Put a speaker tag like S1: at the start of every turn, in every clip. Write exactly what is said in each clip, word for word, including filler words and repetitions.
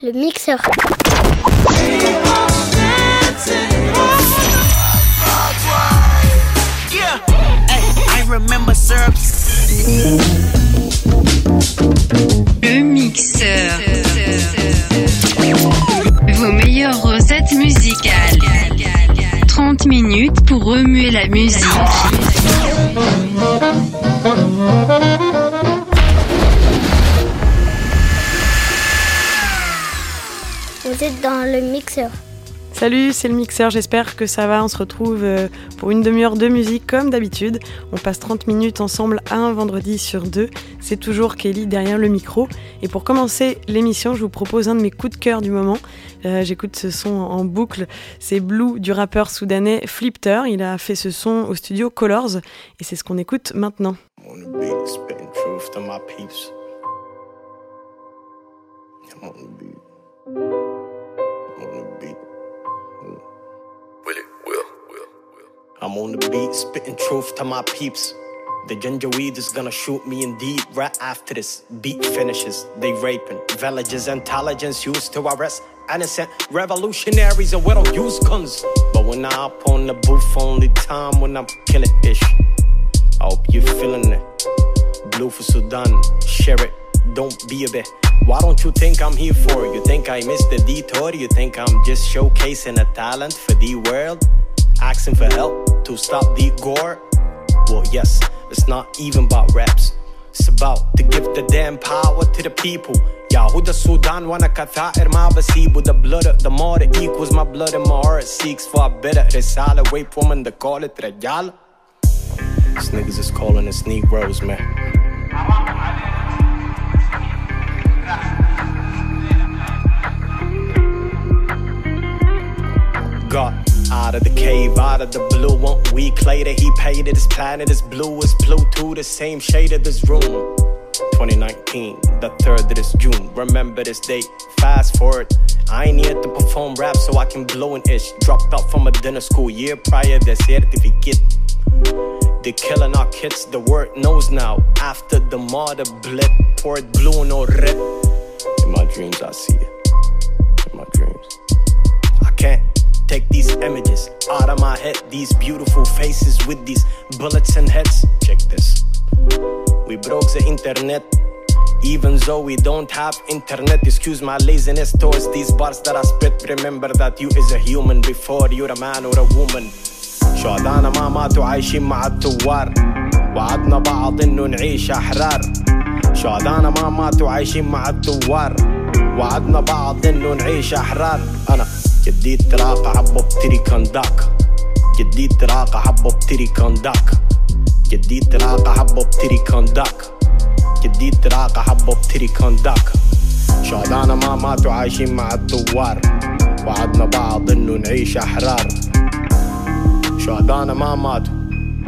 S1: Le mixeur.
S2: Le mixeur. Vos meilleures recettes musicales. trente minutes pour remuer la musique.
S1: Vous êtes dans le mixeur.
S3: Salut, c'est le mixeur, j'espère que ça va. On se retrouve pour une demi-heure de musique comme d'habitude. On passe trente minutes ensemble un vendredi sur deux. C'est toujours Kelly derrière le micro. Et pour commencer l'émission, je vous propose un de mes coups de cœur du moment. Euh, j'écoute ce son en boucle. C'est Blue du rappeur soudanais Flipter. Il a fait ce son au studio Colors. Et c'est ce qu'on écoute maintenant.
S4: I'm on the beat, spitting truth to my peeps. The ginger weed is gonna shoot me indeed right after this beat finishes. They raping villages, intelligence used to arrest innocent revolutionaries, and we don't use guns. But when I up on the booth, only time when I'm killing ish. I hope you're feeling it. Blue for Sudan, share it, don't be a bit. Why don't you think I'm here for? You think I missed the detour? You think I'm just showcasing a talent for the world? Asking for help to stop the gore? Well, yes, it's not even about raps. It's about to give the damn power to the people. Yahuda Sudan وانا كثائر ما بسيبه. The blood, the more it equals my blood and my heart seeks for a better رسالة. Rape woman, they call it رجال. These niggas is calling us Negroes, man. God out of the cave, out of the blue. One week later, he painted his planet as blue as Pluto, the same shade of this room. twenty nineteen, the third of this June. Remember this date, fast forward. I ain't here to perform rap so I can blow an ish. Dropped out from a dinner school year prior, the certificate. They're killing our kids, the world knows now. After the mother blip, poured blue and or red. In my dreams, I see it. In my dreams, I can't take these images out of my head. These beautiful faces with these bullets and heads. Check this. We broke the internet, even though we don't have internet. Excuse my laziness towards these bars that I spit. Remember that you is a human before you're a man or a woman. شهدانا ما ماتوا عايشين مع الثوار. وعدنا بعض انه نعيش احرار. شهدانا ما ماتوا عايشين مع الثوار. وعدنا بعض انه نعيش احرار. انا جديد تراقع حبه بتري كنداك. جديد تراقع حبه بتري كنداك. جديد تراقع حبه بتري كنداك. جديد تراقع حبه بتري كنداك. شهدانا ما ماتوا عايشين مع الثوار. وعدنا بعض انه نعيش احرار. شهدانا ما ماتوا.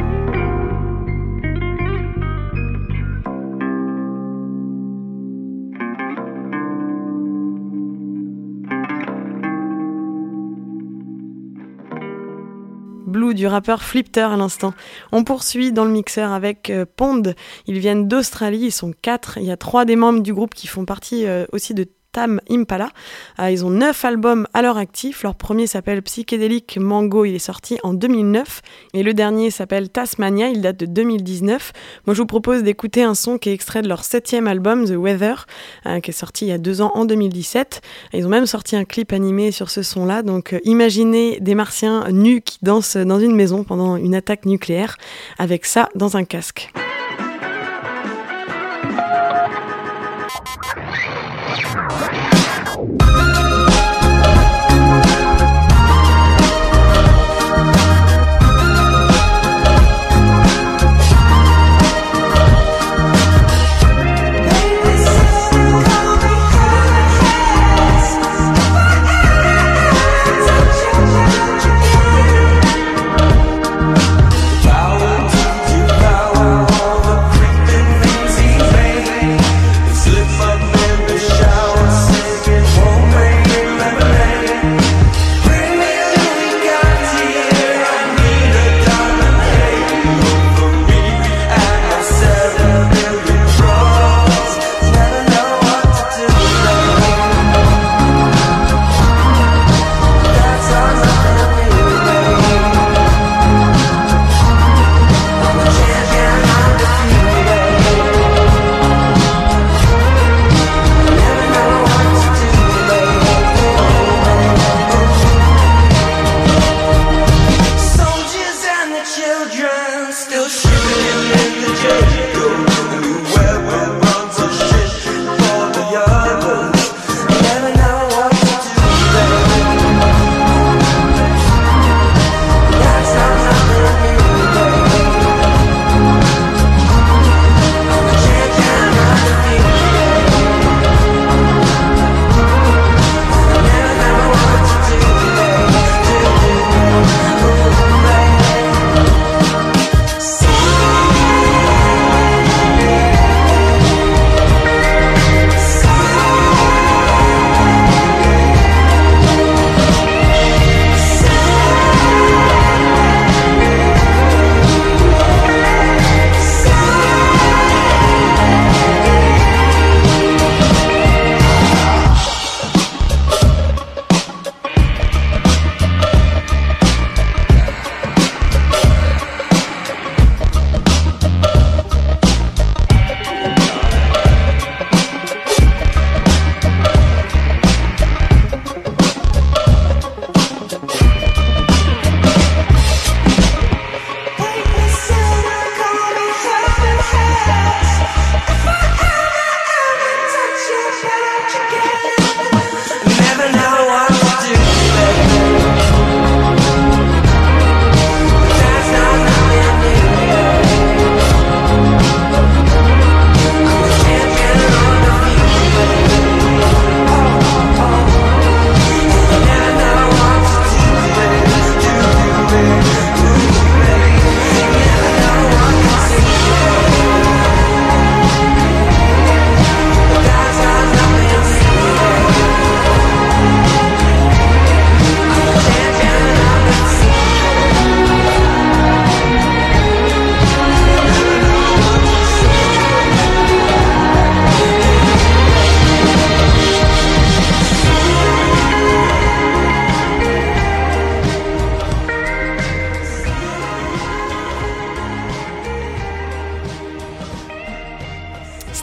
S3: Blue du rappeur Flipter à l'instant. On poursuit dans le mixeur avec euh, Pond. Ils viennent d'Australie, ils sont quatre. Il y a trois des membres du groupe qui font partie euh, aussi de Tame Impala. Euh, ils ont neuf albums à leur actif. Leur premier s'appelle Psychédélique Mango, il est sorti en deux mille neuf. Et le dernier s'appelle Tasmania, il date de deux mille dix-neuf. Moi je vous propose d'écouter un son qui est extrait de leur septième album, The Weather, euh, qui est sorti il y a deux ans en deux mille dix-sept. Ils ont même sorti un clip animé sur ce son-là. Donc euh, imaginez des martiens nus qui dansent dans une maison pendant une attaque nucléaire, avec ça dans un casque.
S5: Slip up in the showers.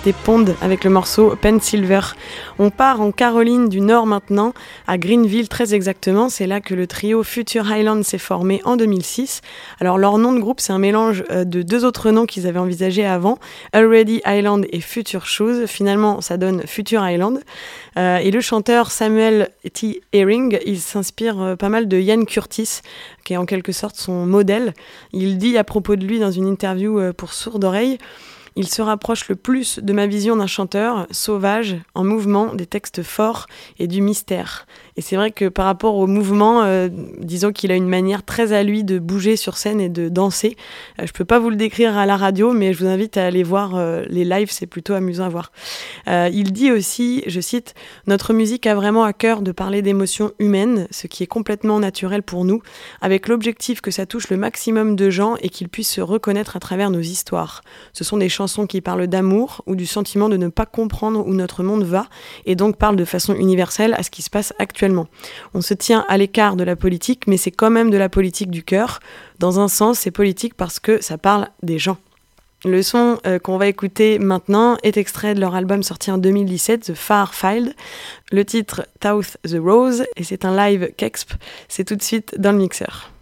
S3: c'était Pond avec le morceau Pen Silver. On part en Caroline du Nord maintenant, à Greenville très exactement. C'est là que le trio Future Island s'est formé en deux mille six. Alors leur nom de groupe, c'est un mélange de deux autres noms qu'ils avaient envisagés avant, Already Island et Future Shoes. Finalement, ça donne Future Island. Euh, et le chanteur Samuel T. Herring, il s'inspire pas mal de Ian Curtis, qui est en quelque sorte son modèle. Il dit à propos de lui dans une interview pour Sourde Oreille: il se rapproche le plus de ma vision d'un chanteur, sauvage, en mouvement, des textes forts et du mystère. Et c'est vrai que par rapport au mouvement, euh, disons qu'il a une manière très à lui de bouger sur scène et de danser. Euh, je peux pas vous le décrire à la radio, mais je vous invite à aller voir euh, les lives, c'est plutôt amusant à voir. Euh, il dit aussi, je cite, « Notre musique a vraiment à cœur de parler d'émotions humaines, ce qui est complètement naturel pour nous, avec l'objectif que ça touche le maximum de gens et qu'ils puissent se reconnaître à travers nos histoires. Ce sont des chansons qui parlent d'amour ou du sentiment de ne pas comprendre où notre monde va et donc parlent de façon universelle à ce qui se passe actuellement. On se tient à l'écart de la politique, mais c'est quand même de la politique du cœur. Dans un sens, c'est politique parce que ça parle des gens. » Le son euh, qu'on va écouter maintenant est extrait de leur album sorti en deux mille dix-sept, The Far Field. Le titre Tooth the Rose, et c'est un live Kexp. C'est tout de suite dans le mixeur.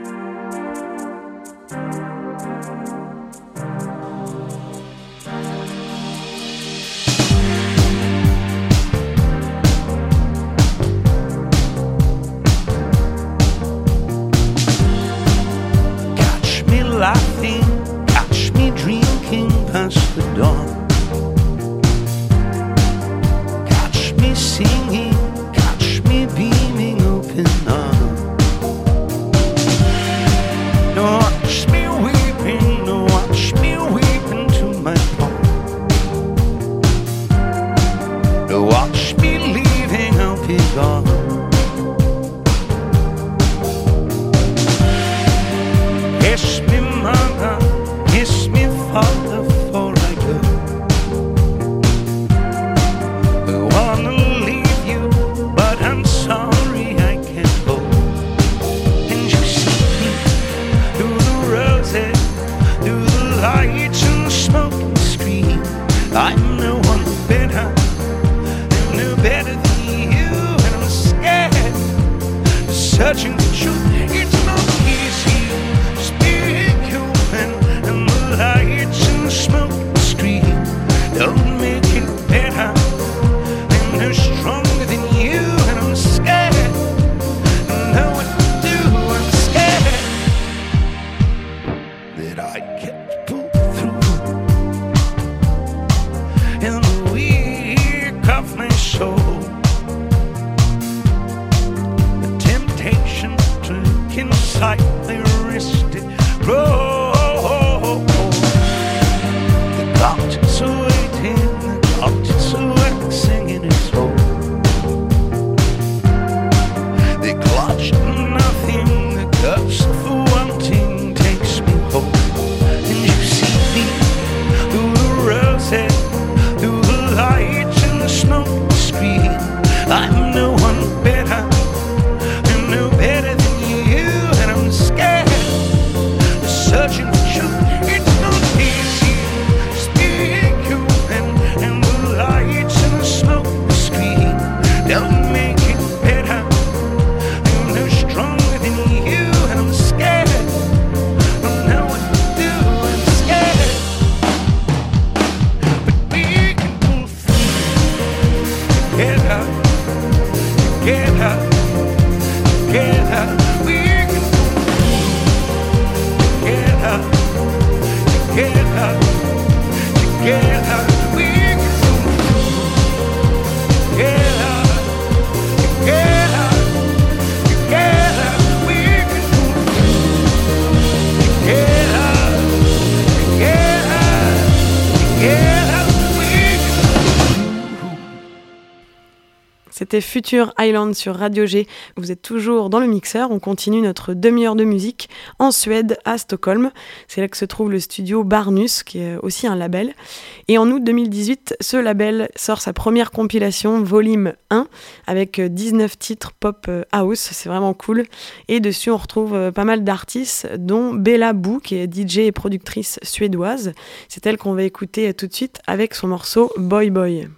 S5: Laughing, catch me drinking past the dawn. Catch me singing, catch me beaming open arms. Don't watch me weeping, don't watch me weeping to my home. Don't watch me leaving, I'll be gone. Kiss me, mother, kiss me, father, before I go. I wanna leave you, but I'm sorry I can't go. And you see me through the roses, through the lights and the smoke and the screen. I'm no one better, I'm no better than you, and I'm scared, searching for truth. It's not easy. And the lights and the smoke and scream don't make it better. And they're stronger than you, and I'm scared. I know what to do, I'm scared that I can't pull through. In the weak of my soul, the temptation to look inside the wristed road. So waiting, the clock so waxing in its hole. They clutch nothing, the curse for wanting takes me home. And you see me through the roses, through the lights and the smoke and the screen. I'm no one better, I'm no better than you, and I'm scared, searching for truth. It's not easy. Don't make it better. I'm no stronger than you, and I'm scared. I don't know what to do, I'm scared. But we can pull through together, together, together. We can pull through together, together, together. We can pull through together.
S3: C'était Future Island sur Radio G. Vous êtes toujours dans le mixeur. On continue notre demi-heure de musique en Suède, à Stockholm. C'est là que se trouve le studio Barnus, qui est aussi un label. Et en août deux mille dix-huit, ce label sort sa première compilation, volume un, avec dix-neuf titres pop house. C'est vraiment cool. Et dessus, on retrouve pas mal d'artistes, dont Bella Boo, qui est D J et productrice suédoise. C'est elle qu'on va écouter tout de suite avec son morceau Boy Boy.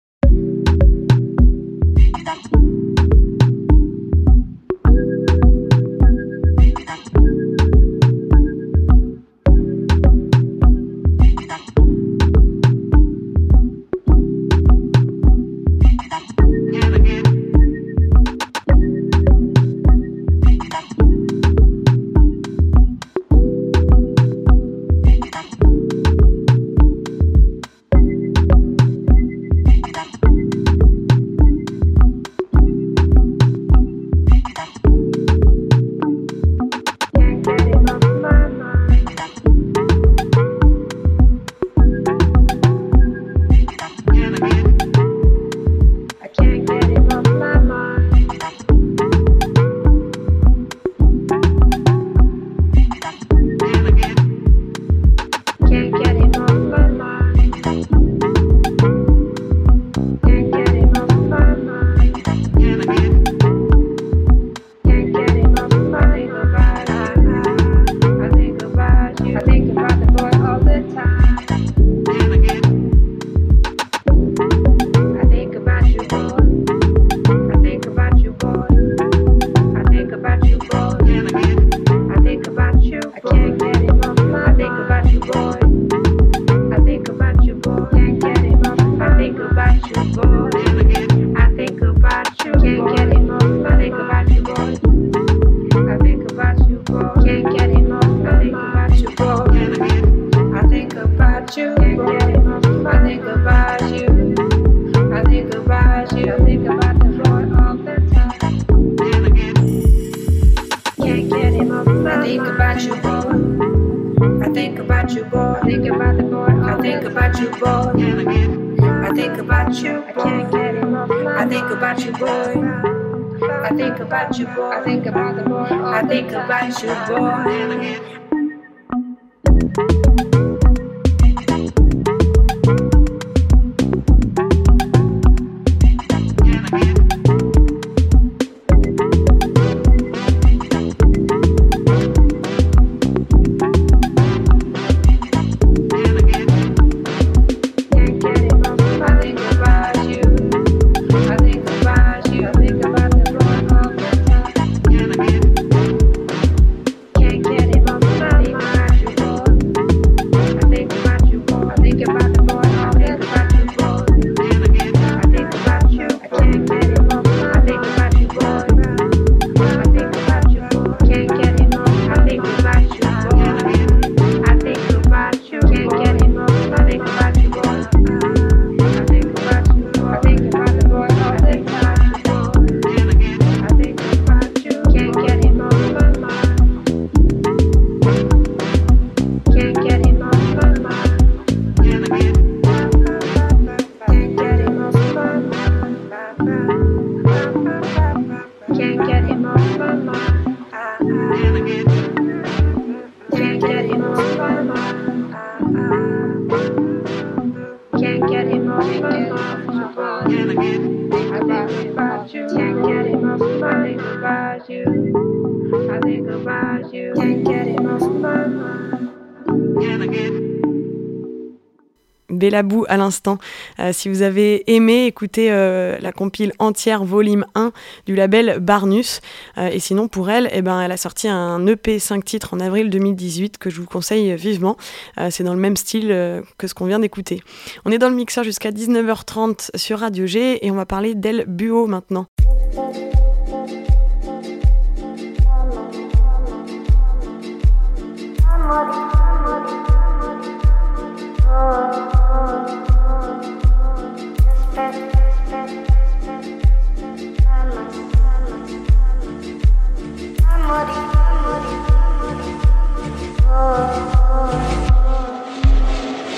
S3: Bella Boo à l'instant. Euh, si vous avez aimé, écoutez euh, la compile entière volume un du label Barnus. Euh, et sinon, pour elle, eh ben, elle a sorti un E P cinq titres en avril deux mille dix-huit que je vous conseille vivement. Euh, c'est dans le même style euh, que ce qu'on vient d'écouter. On est dans le mixeur jusqu'à dix-neuf heures trente sur Radio G et on va parler d'El Buho maintenant.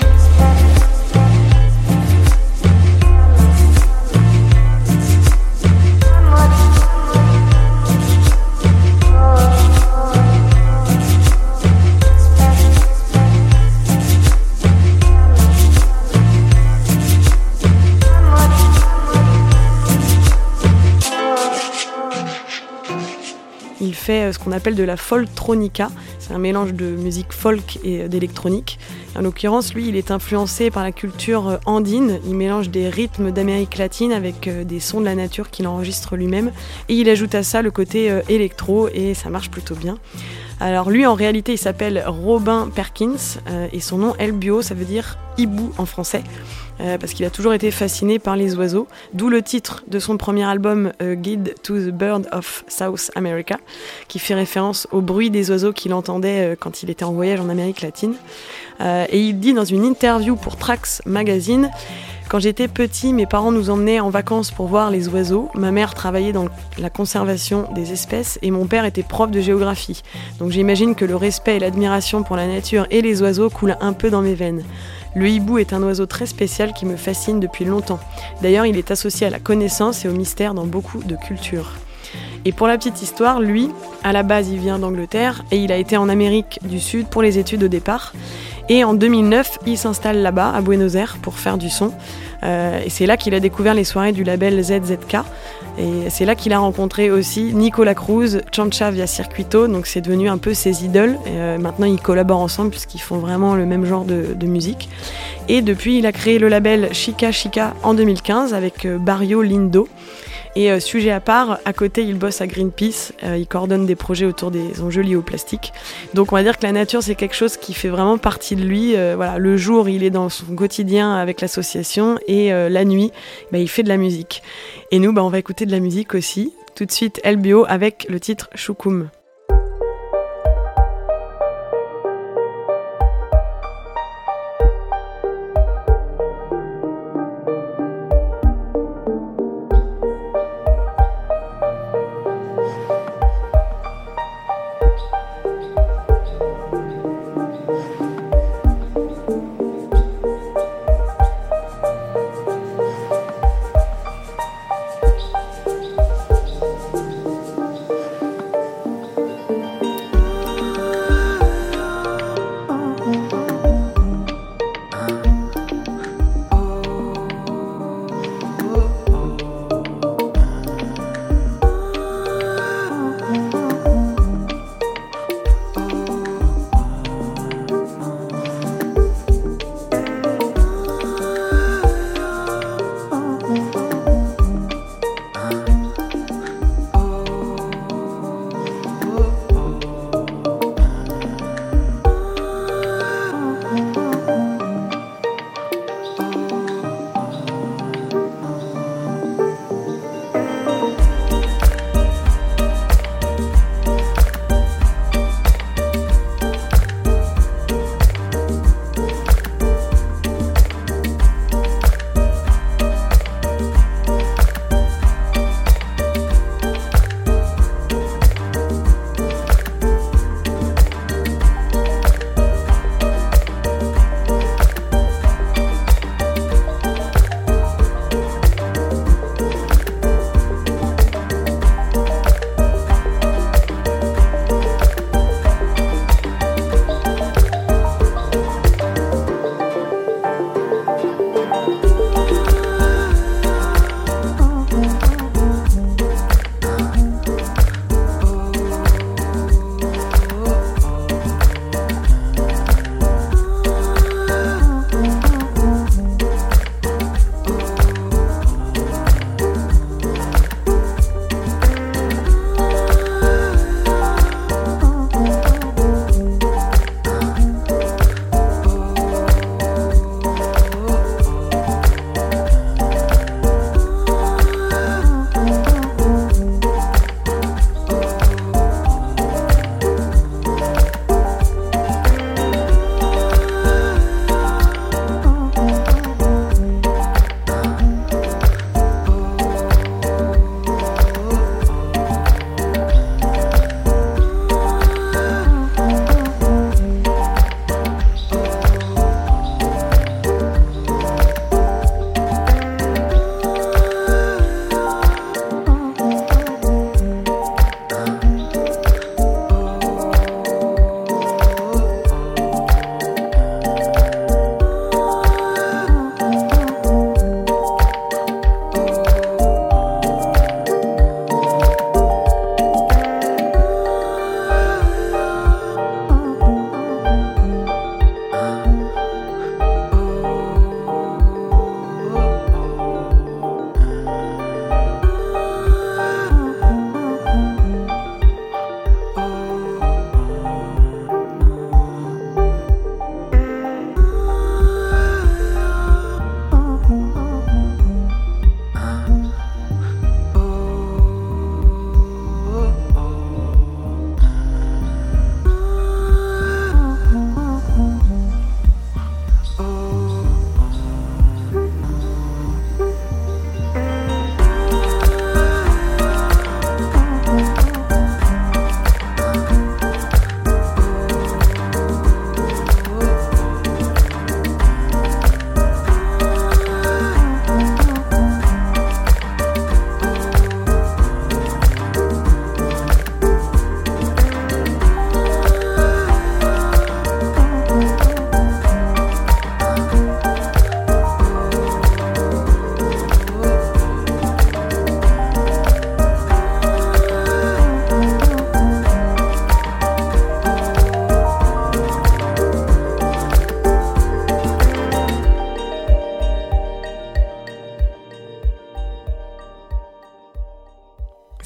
S6: Oh,
S3: il fait ce qu'on appelle de la folktronica. C'est un mélange de musique folk et d'électronique. En l'occurrence, lui, il est influencé par la culture andine. Il mélange des rythmes d'Amérique latine avec des sons de la nature qu'il enregistre lui-même. Et il ajoute à ça le côté électro et ça marche plutôt bien. Alors lui, en réalité, il s'appelle Robin Perkins euh, et son nom Elbio, ça veut dire hibou en français, euh, parce qu'il a toujours été fasciné par les oiseaux, d'où le titre de son premier album euh, Guide to the Bird of South America, qui fait référence au bruit des oiseaux qu'il entendait euh, quand il était en voyage en Amérique latine. Euh, et il dit dans une interview pour Trax Magazine: quand j'étais petit, mes parents nous emmenaient en vacances pour voir les oiseaux. Ma mère travaillait dans la conservation des espèces et mon père était prof de géographie. Donc j'imagine que le respect et l'admiration pour la nature et les oiseaux coulent un peu dans mes veines. Le hibou est un oiseau très spécial qui me fascine depuis longtemps. D'ailleurs, il est associé à la connaissance et au mystère dans beaucoup de cultures. Et pour la petite histoire, lui, à la base, il vient d'Angleterre et il a été en Amérique du Sud pour les études au départ. Et en deux mille neuf, il s'installe là-bas, à Buenos Aires, pour faire du son. Euh, et c'est là qu'il a découvert les soirées du label Z Z K. Et c'est là qu'il a rencontré aussi Nicolas Cruz, Chancha via Circuito. Donc c'est devenu un peu ses idoles. Et euh, maintenant, ils collaborent ensemble puisqu'ils font vraiment le même genre de, de musique. Et depuis, il a créé le label Chica Chica en deux mille quinze avec euh, Barrio Lindo. Et euh, sujet à part, à côté, il bosse à Greenpeace, euh, il coordonne des projets autour des enjeux liés au plastique. Donc on va dire que la nature, c'est quelque chose qui fait vraiment partie de lui. Euh, voilà, le jour, il est dans son quotidien avec l'association et euh, la nuit, bah, il fait de la musique. Et nous, bah, on va écouter de la musique aussi. Tout de suite, Elbio avec le titre Choukoum.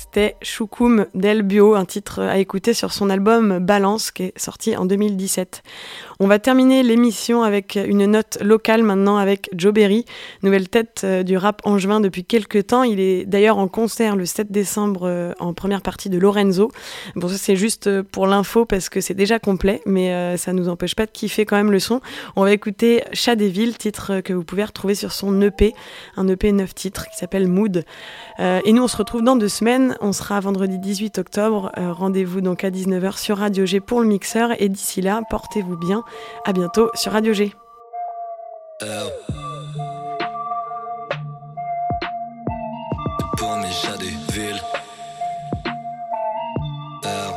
S3: C'était Choukoum d'El Bio, un titre à écouter sur son album Balance qui est sorti en deux mille dix-sept. On va terminer l'émission avec une note locale maintenant avec Joe Berry, nouvelle tête du rap angevin depuis quelques temps. Il est d'ailleurs en concert le sept décembre en première partie de Lorenzo. Bon, ça c'est juste pour l'info parce que c'est déjà complet, mais euh, ça nous empêche pas de kiffer quand même le son. On va écouter Chat des Villes, titre que vous pouvez retrouver sur son E P, un E P neuf titres qui s'appelle Mood. Euh, et nous on se retrouve dans deux semaines, on sera vendredi dix-huit octobre, euh, rendez-vous donc à dix-neuf heures sur Radio G pour le mixeur, et d'ici là, portez-vous bien, à bientôt sur Radio G.
S6: Euh. Pour mes chats des villes. Euh.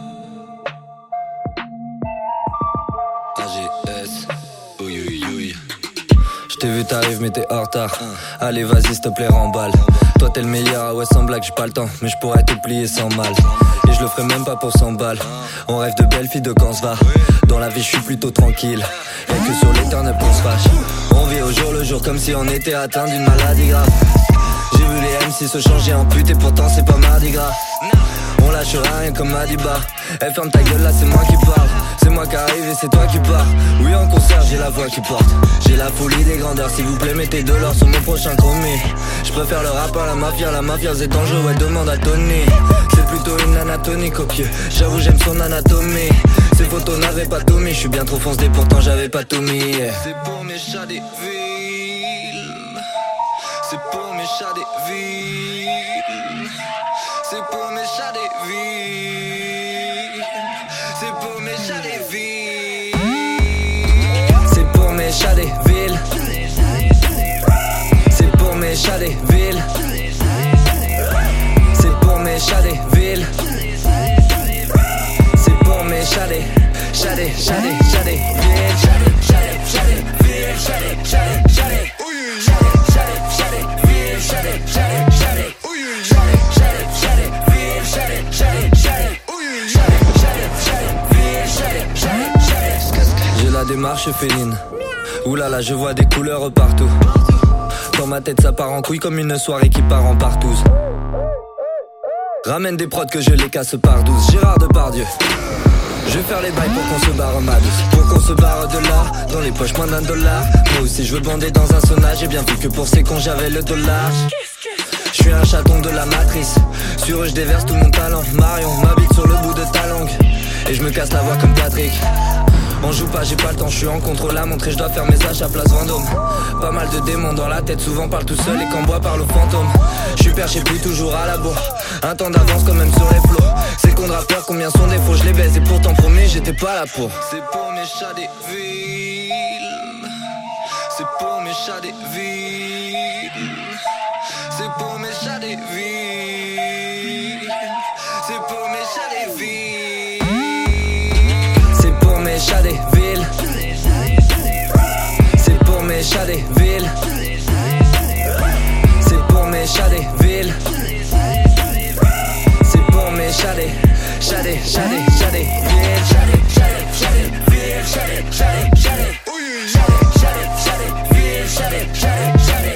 S6: A G S. Oui, oui, oui. J't'ai vu t'arrives mais t'es en retard. Allez vas-y s'il te plaît remballe. Toi t'es le meilleur, ah ouais sans blague j'ai pas le temps. Mais je pourrais te plier sans mal. Et je le ferai même pas pour cent balles. On rêve de belles filles de quand se va. Dans la vie je suis plutôt tranquille. Y'a que sur l'éternel qu'on se fâche. On vit au jour le jour comme si on était atteint d'une maladie grave. J'ai vu les M C se changer en pute et pourtant c'est pas mardi gras. On lâche rien comme Madiba. Eh ferme ta gueule là c'est moi qui parle. C'est moi qui arrive et c'est toi qui pars. Oui en concert j'ai la voix qui porte. J'ai la folie des grandeurs. S'il vous plaît mettez de l'or sur mon prochain commis. Je préfère le rap à la mafia. La mafia c'est dangereux ouais demande à Tony. C'est plutôt une anatomie copieux. J'avoue j'aime son anatomie. Ces photos n'avaient pas tout mis. Je suis bien trop foncé pourtant j'avais pas tout mis. C'est pour mes chats des villes. C'est pour mes chats des villes. C'est pour mes chats des villes. C'est pour mes chats des villes. C'est pour mes chats des villes. C'est pour mes chats des villes. C'est pour mes chats des villes. C'est pour mes chats des chats des chats des chats des villes. Chats des chats des chats des villes. Chats des chats des chats des chats des chats des villes. Chats des chats des chats des j'ai la démarche féline. Oulala, je vois des couleurs partout. Dans ma tête ça part en couille comme une soirée qui part en partouze. Ramène des prods que je les casse par douze. Gérard Depardieu. Je vais faire les bails pour qu'on se barre ma douce. Pour qu'on se barre de là. Dans les poches moins d'un dollar. Moi aussi je veux bander dans un sauna. J'ai bien vu que pour ces cons j'avais le dollar. Je suis un chaton de la matrice. Sur eux je déverse tout mon talent. Marion m'habite sur le bout de ta langue. Et je me casse la voix comme Patrick. On joue pas, j'ai pas le temps, je suis en contre la montre et je dois faire mes achats place Vendôme. Pas mal de démons dans la tête, souvent parle tout seul et quand bois parle aux fantômes. Je suis perché plus toujours à la bourre. Un temps d'avance quand même sur les flots. Ces cons de rappeurs combien sont des faux, je les baise et pourtant promis j'étais pas là pour. C'est pour mes chats des villes. C'est pour mes chats des villes. C'est pour mes chats des villes. C'est pour mes chats des villes. C'est pour mes chats des villes. C'est pour mes chats des villes. C'est pour mes chats des villes. C'est pour mes chats des chats des chats des chats des villes. Chats des chats des chats des villes. Chats des chats des chats des chats des chats des villes. Chats des chats des chats des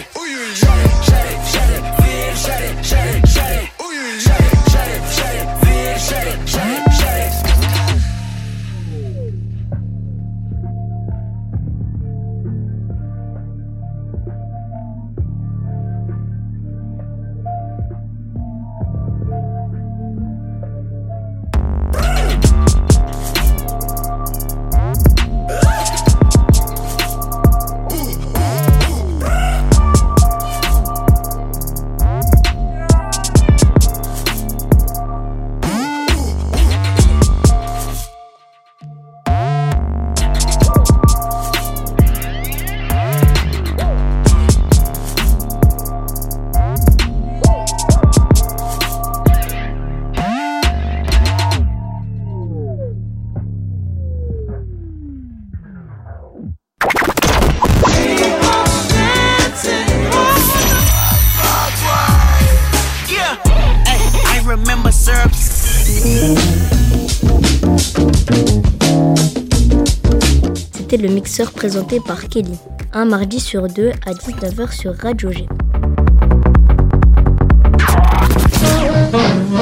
S1: C'était le mixeur présenté par Kelly, un mardi sur deux à dix-neuf heures sur Radio G.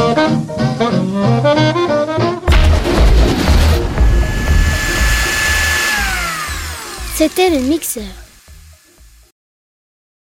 S1: C'était le mixeur.